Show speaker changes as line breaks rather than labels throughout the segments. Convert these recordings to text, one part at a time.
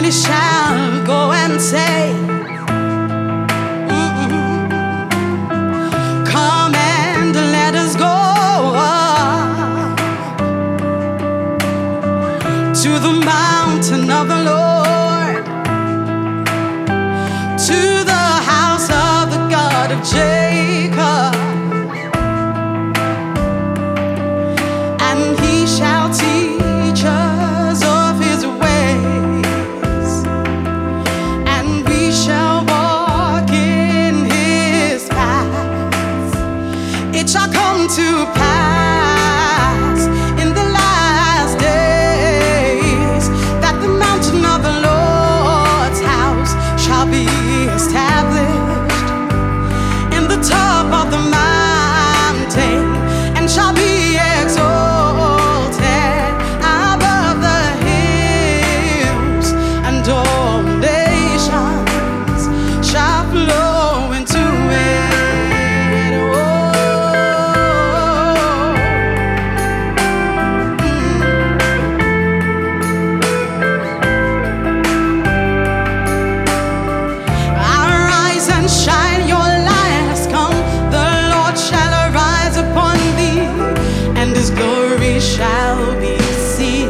he shall go and say, come and let us go to the mountain of the Lord, to the house of the God of Jacob, and he shall teach us of his ways, and we shall walk in his paths. It shall come to pass in the last days that the mountain of the Lord's house shall be established in the top of the mountain, and shall be exalted above the hills, and all nations shall flow into it. Arise and shine, your light has come. The Lord shall arise upon thee, and his glory shall be seen.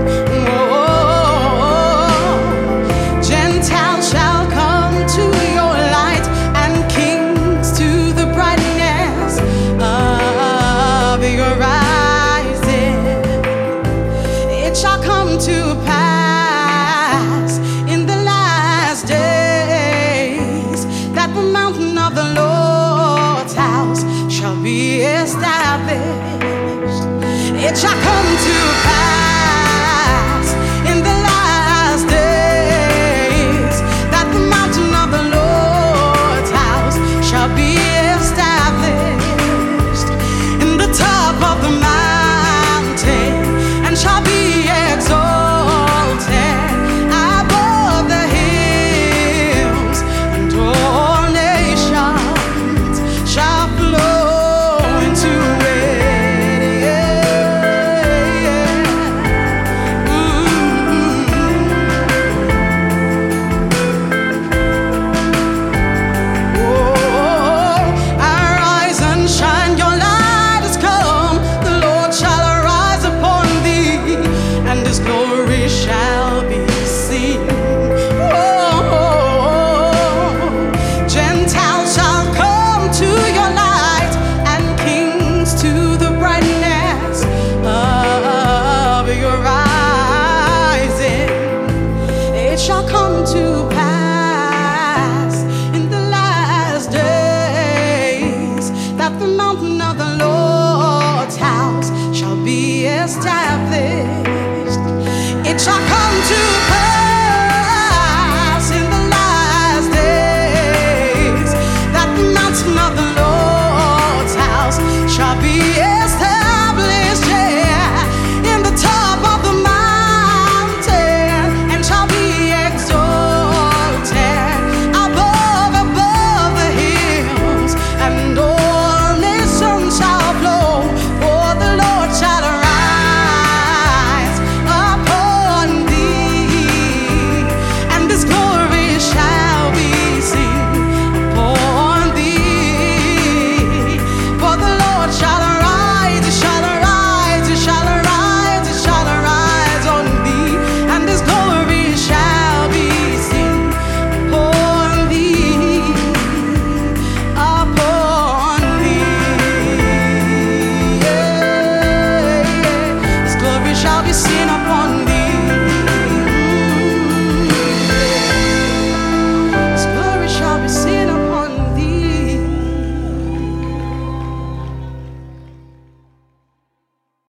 Gentiles shall come to your light, and kings to the brightness of your rising. It shall come to pass in the last days that the mountain of the Lord's house shall be established. It shall come to